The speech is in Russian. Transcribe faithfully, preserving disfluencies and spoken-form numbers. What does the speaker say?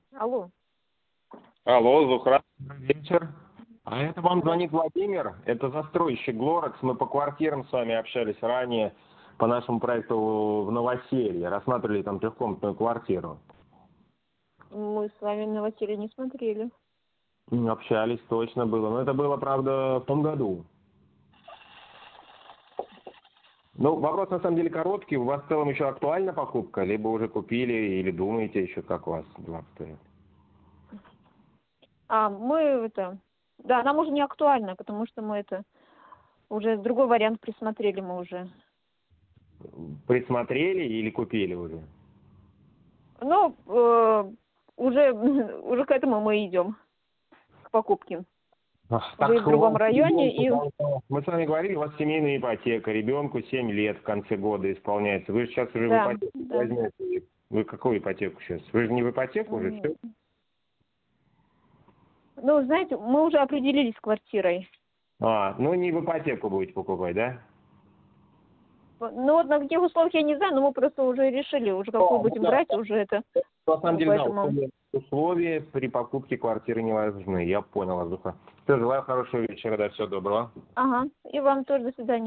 Алло. Алло, Зухра. Добрый вечер. А это вам звонит Владимир. Это застройщик Глоракс. Мы по квартирам с вами общались ранее по нашему проекту в Новоселье. Рассматривали там трехкомнатную квартиру. Мы с вами новоселье не смотрели. Общались, точно было. Но это было, правда, в том году. Ну, вопрос на самом деле короткий. У вас в целом еще актуальна покупка? Либо уже купили или думаете еще, как у вас дела обстоят? А, мы это... Да, нам уже не актуально, потому что мы это... Уже другой вариант присмотрели мы уже. Присмотрели или купили уже? Ну, э, уже, уже к этому мы идем. К покупке. Ах, Уже и так в у другом вас районе, и... ребенку, мы с вами говорили, у вас семейная ипотека, ребенку семь лет в конце года исполняется. Вы же сейчас уже Да, в ипотеку да. возьмете. Вы какую ипотеку сейчас? Вы же не в ипотеку уже, М, все? Ну, знаете, мы уже определились с квартирой. А, ну не в ипотеку будете покупать, да? Ну, вот на каких условиях я не знаю, но мы просто уже решили, уже какую А, ну будем да. брать, уже это... На самом деле, да, Поэтому... условия, условия при покупке квартиры не важны. Я понял, Азуха. Все, желаю хорошего вечера, да, всего доброго. Ага, и вам тоже до свидания.